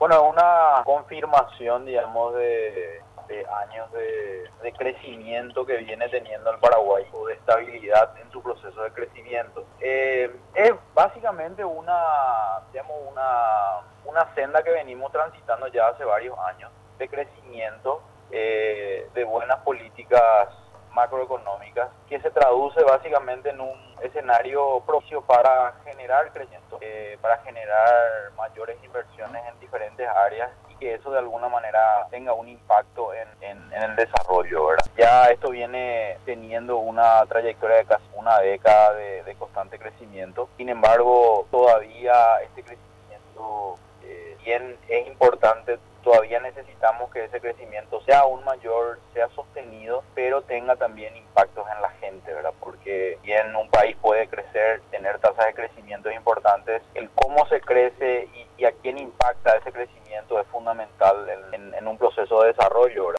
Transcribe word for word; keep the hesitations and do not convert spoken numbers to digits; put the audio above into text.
Bueno, es una confirmación, digamos, de, de años de, de crecimiento que viene teniendo el Paraguay, o de estabilidad en su proceso de crecimiento. Eh, es básicamente una, digamos, una, una senda que venimos transitando ya hace varios años de crecimiento, eh, de buenas políticas macroeconómicas, que se traduce básicamente en un escenario propicio para generar crecimiento, eh, para generar mayores inversiones en diferentes áreas y que eso de alguna manera tenga un impacto en, en, en el desarrollo, ¿verdad? Ya esto viene teniendo una trayectoria de casi una década de, de constante crecimiento. Sin embargo, todavía este crecimiento, eh, bien es importante, todavía necesitamos que ese crecimiento sea aún mayor, sea sostenido, pero tenga también impactos en la gente, ¿verdad? Porque bien un país puede crecer, tener tasas de crecimiento importantes, el cómo se crece y, y a quién impacta ese crecimiento es fundamental en, en, en un proceso de desarrollo, ¿verdad?